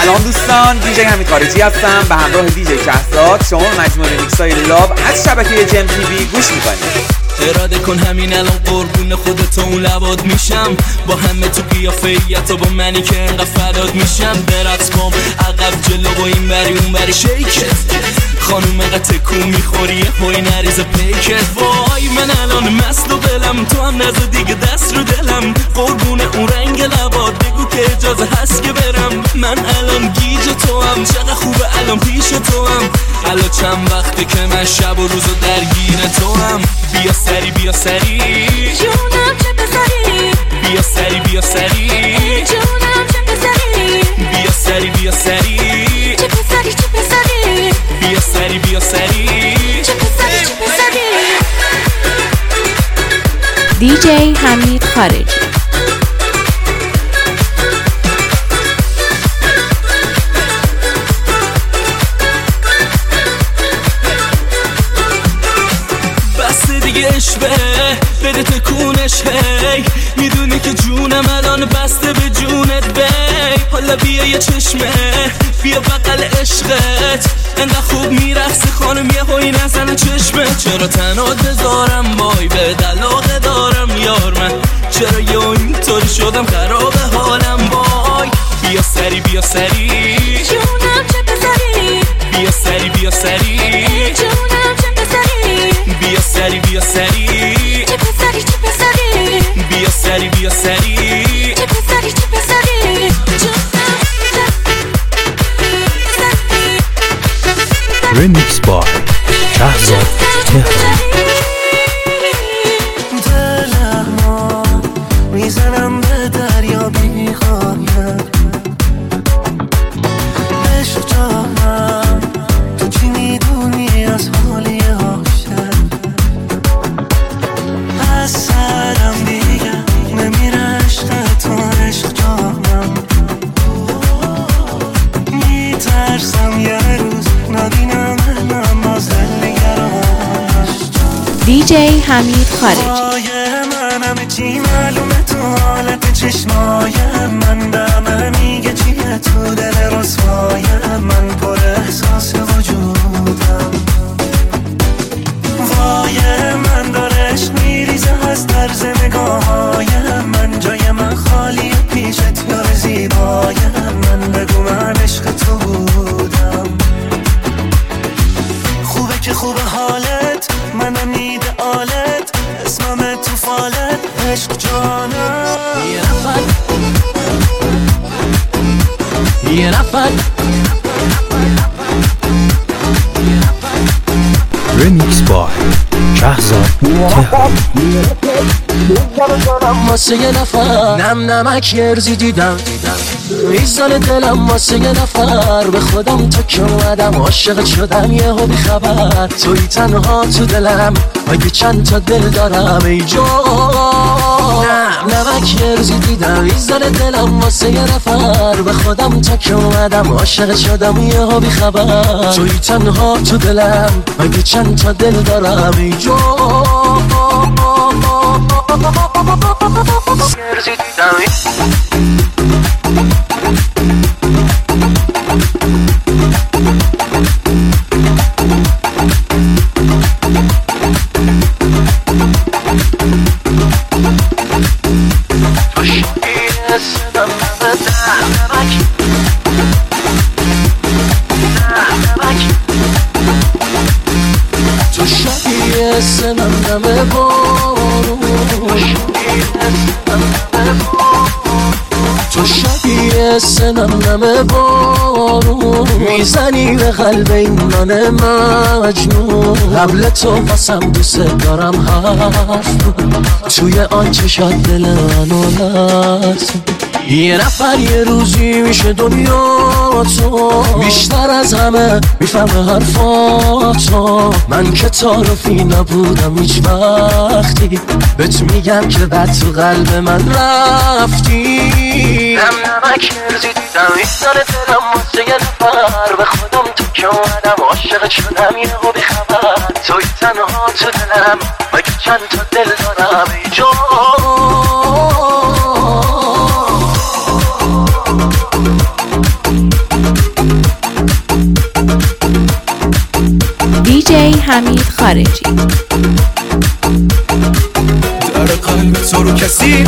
سلام دوستان، دیجی حمید خارجی هستم به همراه دیجی کهزاد. شما مجموعه میکسای لاب از شبکه جم تی وی گوش میکنید. اراده کن همین الان قربون خودت اون لباد میشم، با همه تو قیافیت و با منی که انقدر فداد میشم. درت کن عقب جلو و این بری اون بری شیکت، خانوم انقدر تکون میخوری هوی نریز پیکت. وای من الان مست و بلم، تو هم نزد دیگه دست رو دلم. قربون اون رنگ لباد بگو که اجازه هست که برم. من الان گیج تو هم، چقدر خوبه الان پیش تو هم. الان چند وقته که من شب و روزو درگیر تو هم. بیا سری بیا سری جونم چه پسری، بیا سری بیا سری جونم چه پسری، بیا سری بیا سری چه پسری چه پسری، بیا سری بیا سری چه پسری چه پسری. دیجی حمید خارجی. عشقه بده تکونش هی، میدونی که جونم الان بسته به جونت بی. حالا بیا یه چشمه بیا بغل عشقت، انقدر خوب میرقصی خانم یه هوی نزنه چشمه. چرا تنها بذارم وای به دلاغه دارم یار من، چرا یه اینطوری شدم خراب حالم وای. بیا سری بیا سری جونم چه پسری، بیا سری بیا سری جونم چه پسری، بیا سری بیا سری چه پسری چه پسری، بیا سری بیا سری چه پسری چه پسری. رمیکس بای کهزاد تهران. دلمو میزنم به دریا بی‌غایت، عشق جانم تو چی میدونی از حالی عاشق. از سرم دیگه نمیره عشق تو، عشق جانم. میترسم یه روز نبینم من باز نگرانش. دیجی حمید خارجی. من همه چی معلومه تو حالت چشمای من، به همه میگه چیه تو دل رسوای من، پر احساس وجودم. وای من داره عشق میریزه از طرز نگاههای من، جای من خالیه پیشت یار زیبای من. بگو من عشق تو بودم، خوبه که خوبه حالت، منم ایدئالت، اسمم تو فالت، عشق جانم. یه نفر رمیکس بای کهزاد تهران. واسه یه نفر نم نمک ارزی دیدم، میزان دلم واسه یه نفر. به خودم تو که اومدم عاشق شدم یهو بی خبر. توی تنها تو دلم اگه چند تا دل دارم ای جان. نمک ارزی دیدم، میزان دلم واسه یه نفر. به خودم تو که اومدم عاشق شدم یهو بی خبر. توی تنها تو دلم اگه چند تا دل دارم ای جان. ارزی دیدم تو شبیه سنم نمه بارون، تو شبیه سنم نمه بارون، میزنی به قلب این من مجنون. قبل تو باسم دوست دارم حرف توی آن چشات دل منو لرزون. یه نفر یه روزی میشه دنیا تو، بیشتر از همه میفهمه حرفاتو. من که تعارفی نبودم هیچ وقتی، بهت میگم که بعد تو قلب من رفتی. نمک ارزی دیدم این سال دلم واسه یه نفر. به خودم تو که اومدم عاشق شدم یهو بی خبر. توی تنها تو دلم مگه چند تا دل دارم ای جان. حمید خارجی. در قلب تو رو کسی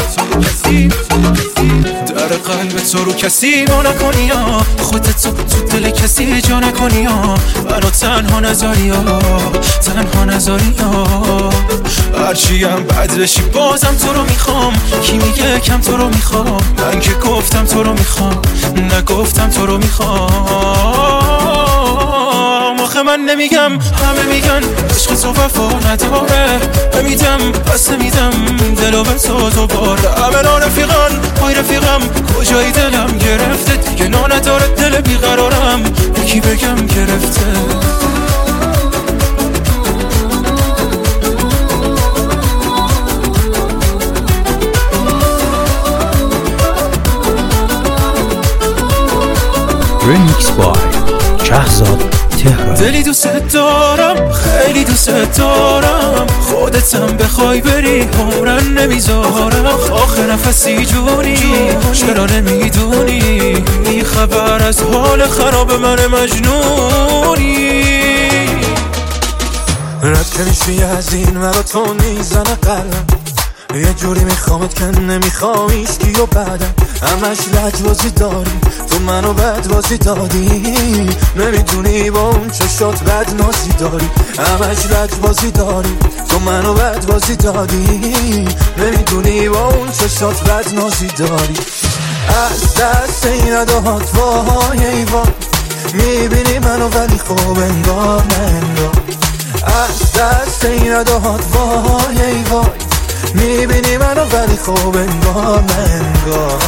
در قلب تو رو کسی ما نکنی یا خودت تو دل کسی جا نکنی یا منو تنها نذاری یا تنها نذاری یا هرچی هم بد بشی بازم تو رو میخوام. کی میگه کم تو رو میخوام؟ من که گفتم تو رو میخوام نگفتم تو رو میخوام. آخه من نمیگم همه میگن عشق تو وفا نداره نمیدم پس نمیدم دلو به تو دوباره. همه رفیقان پای رفیقم کجایی دلم گرفته دیگه نداره دل بیقرارم یکی بگم گرفته. رمیکس بای شهزاد تهران. دلی دوست دارم خیلی دوست دارم خودتم بخوای بری عمرن نمیذارم. آخه نفسی جونی چرا نمیدونی بی خبر از حال خراب من مجنونی. رد کنیشی از این مرا تو میزنه قلبم یه جوری میخوامت که نمیخوام ایشکی و بعدم همش لجبازی داری تو منو بدبازی دادی نمیدونی با اون چشات بد نازی داری همش لجبازی داری تو منو بدبازی دادی نمیدونی با اون چشات بد نازی داری. از دست این ادهات وای ای وای میبینی منو ولی خوب انگار ننگار. از دست این ادهات وای ای وای میبینی منو ولی خوب انگار ننگار.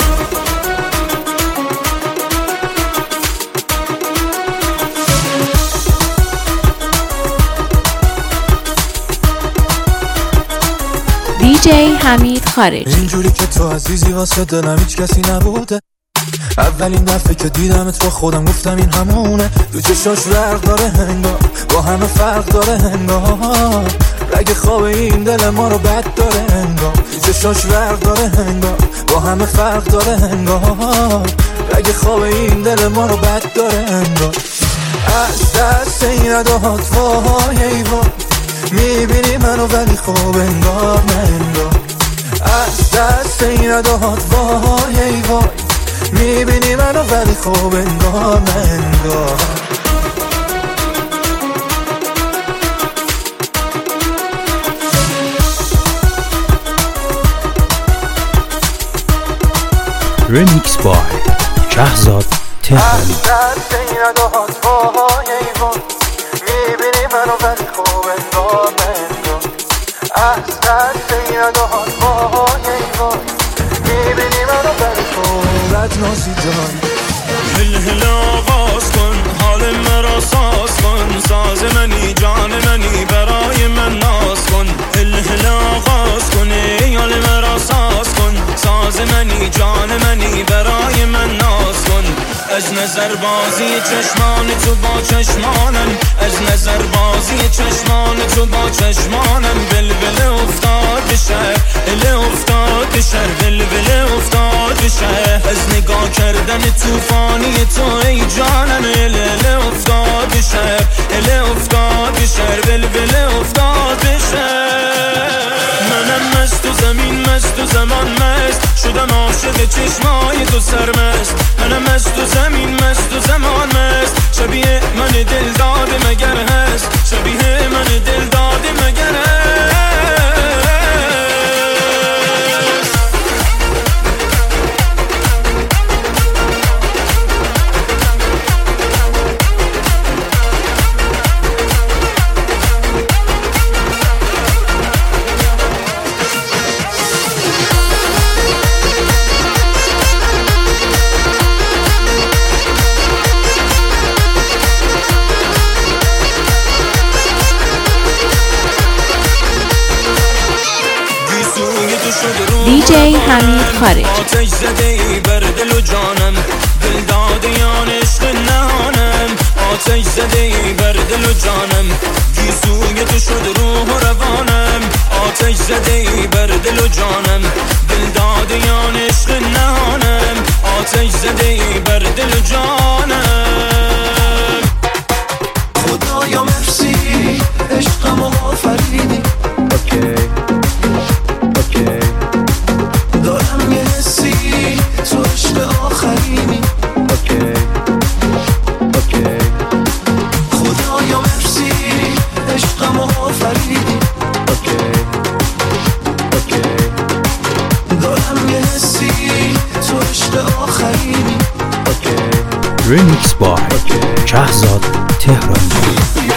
دیجی حمید خارجی. اینجوری که تو عزیزی واسه دلم هیچ کسی نبوده. اولین دفعه که دیدمت با خودم گفتم این همونه. تو چشاش فرق داره هنگار با همه فرق داره هنگار. رگ خواب این دل ما رو بد داره هنگار. تو چشاش فرق داره هنگار با همه فرق داره هنگار. رگ خواب این دل ما رو بد داره هنگار. از دست این ادهات وای ای وای میبینی منو ولی خوب انگار ننگار. از دست این ادهات وای ای وای میبینی منو ولی خوب انگار ننگار. رمیکس بای شهزاد تهران. از دست این ادهات وای ای وای میبینی منو ولی خوب انگار ننگار. از دست این ادهات وای ای وای میبینی منو ولی خوب بد نازی داری. هل هل آغاز کن حال مرا ساز کن ساز منی جان منی برای من ناز کن. هل هل آغاز کن ای حال مرا ساز کن ساز منی جان منی برای من ناز کن. از نظر بازی چشمان تو با چشمانم از نظر بازی چشمان تو با چشمانم بلبل افتاد به شهر ال افتاد به شهر بلبل افتاد به شهر. از نگاه کردن توفانی تو ای جانم ال افتاد به شهر ال افتاد به شهر بلبل افتاد به شهر. منم مست و زمین مست و زمان مست شدم عاشق چشمای تو سرمست. منم مست و زمین مست و زمان مست شبیه من دل داده مگر هست شبیه من دل داده مگر هست. دیجی حمید خارجی. آتش زده ای بر دل و جانم دل دادیان عشق نهانم. آتش زده ای بر دل و جانم گیسوی تو شد روح و روانم. آتش زده ای بر دل و جانم دل دادیان عشق نهانم. آتش زده ای بر دل و جانم. خدایا مرسی رمیکس بای شهزاد تهرانی.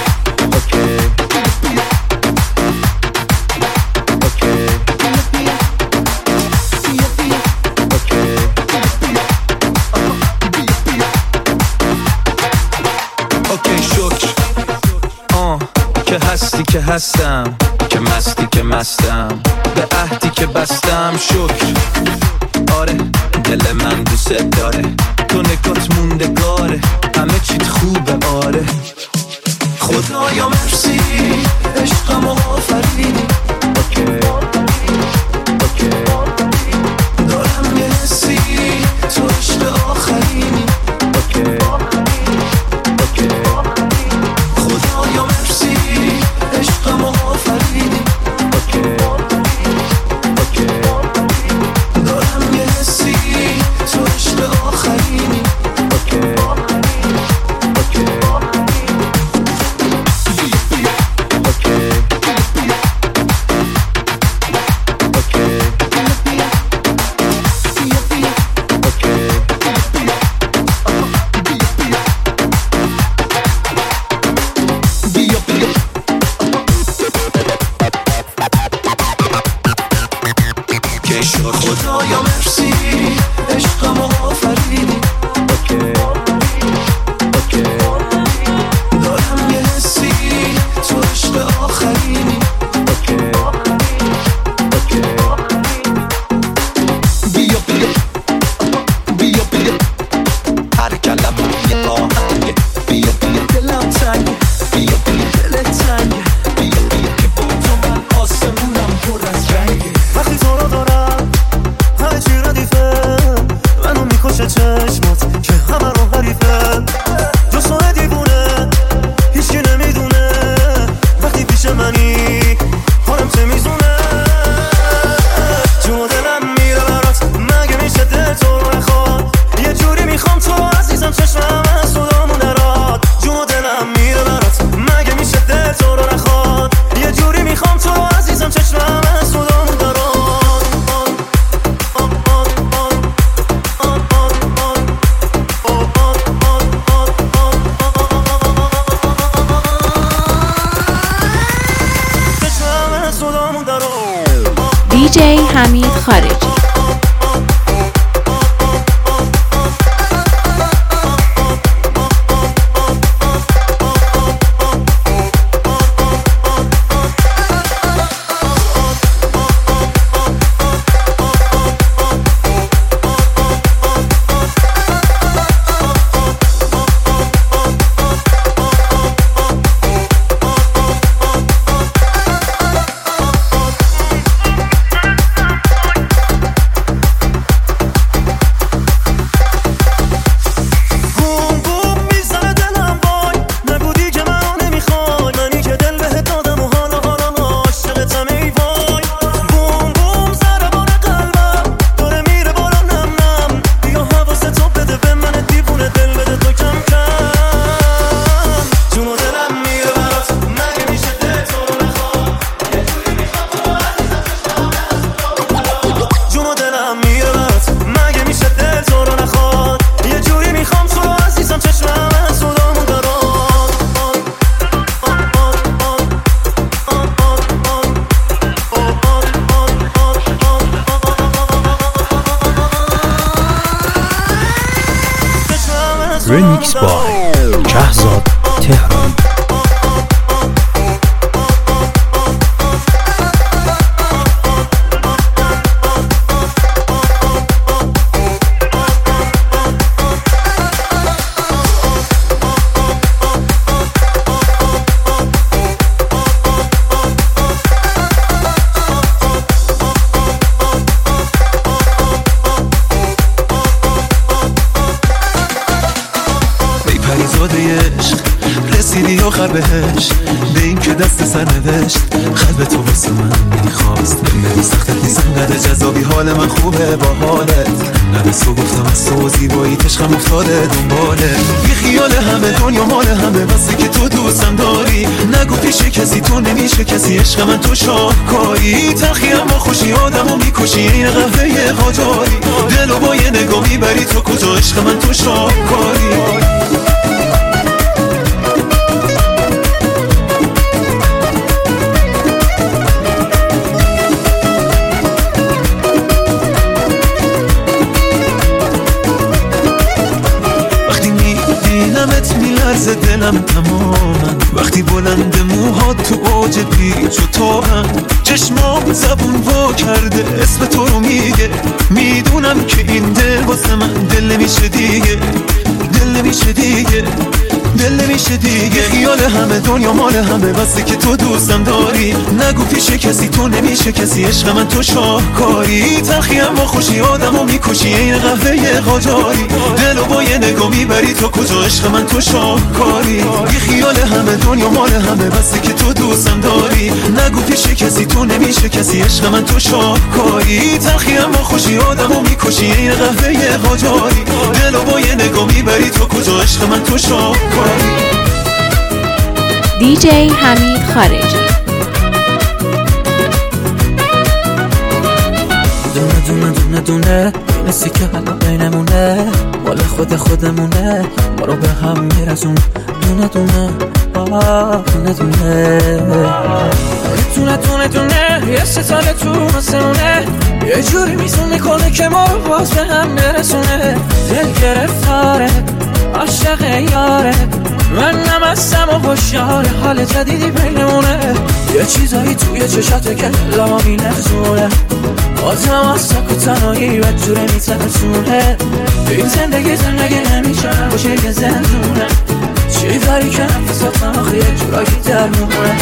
که هستم که مستی که مستم به عهدی که بستم شکر. آره دل من دوست داره تو نگات موندگاره همه چیت خوبه. آره خدایا مرسی عشقم آفرینی. دارم یه حسی تو عشق آخرینی. خدایا مرسی عشقم آفرینی. دارم یه حسی تو عشق آخرینی. خدایا مرسی عشقم آفرینی. دارم یه حسی تو عشق آخرینی. بیا بیا بیا بیا هر کلمه یه آهنگه. بیا بیا دلم تنگه. بیا بیا دلت تنگه. بیا بیا که با تو من آسمونم پر از رنگه. وقتی تو رو دارم همه چی ردیفه منو میکشه چشمات که همه رو حریفه. جسته دیوونه هیچی نمیدونه وقتی پیش منی حالم چه میزونه. جون دلم میره برات مگه میشه دل تو رو نخواد. یه جوری میخوام تو عزیزم چشمم از صدامون دراد. جون دلم میره برات مگه میشه دل تو رو نخواد. یه جوری میخوام تو عزیزم چشمم از صدامون دراد. DJ حمید خارجی. رمیکس بای شهزاد تهرانی. رسیدی آخر بهش به این که دست سر نوشت قلب تو واسه من میخواست نمی سختت نیست انقدر جذابی حال من خوبه با حالت نرس تو گفتم از تو زیبایی عشقم افتاده دنباله بی خیال همه دنیا مال همه بسه که تو دوستم داری نگو پیش کسی تو نمیشه کسی عشق من تو شاهکاری تلخی اما خوشی آدمو میکشی این قهوه قاجاری دلو با یه نگاه میبری تو کجا عشق من تو شاهکاری میلرز دلم تمامن وقتی بلند موهات تو اوج پیچ و تابن چشمام زبون وا کرده اسم تو رو میگه میدونم که این دل واسه من دل نمیشه دیگه دل نمیشه دیگه دل نمیشه دیگه خیال همه دنیا مال همه بسه که تو دوستم داری نگو پیش کسی تو نمیشه کسی عشق من تو شاهکاری تلخی اما خوشی آدمو میکشی این قهوه قاجاری دلو با یه نگاه میبری تو کجا عشق من تو شاهکاری بی خیال همه دنیا مال همه بسه که تو دوستم داری نگو پیش کسی تو نمیشه کسی عشق من تو شاهکاری تلخی اما خوشی آدمو میکشی این قهوه قاجاری دلو با یه نگاه میبری تو کجا عشق من تو شاهکاری DJ حمید خارجی. دونه دونه مثل که حالا بینمونه مال خودمونه ما رو به هم میرسون دونه دونه یه ستاره تو مسونه یه جوری میزون میکنه که ما رو باز به هم برسونه دل گرفتاره عاشق یاره من نمستم و خوشحال حال جدیدی بینمونه یه چیزایی توی چشاته که لما میلرزونه آدم از سک و تنهایی و جوره میترسونه این زندگی نمیشه باشه یه زندونه چی داری که نفسات آخه یه جورایی درمونه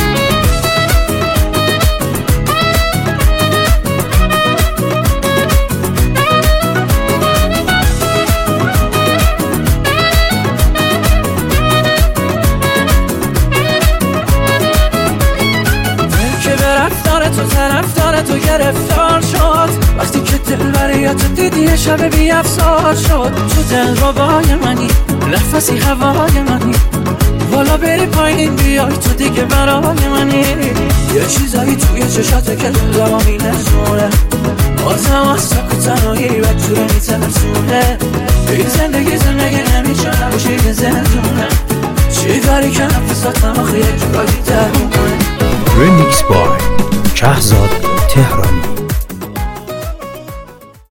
تو طرفدار تو گرفتار شد وقتی که دلبریات دیدی شب بی افسار شد تو دل ربای منی نفسی هوای منی بالا بری پایین بیای تو دیگه برای منی یه چیزایی توی چشاته که دلما میلرزونه آدم از سک و تنهایی و جوره میترسونه این زندگی نمیشه باشه یه زندونه چی داری که نفسات آخه یه جورایی درمونه Remix by شهزاد تهرانی.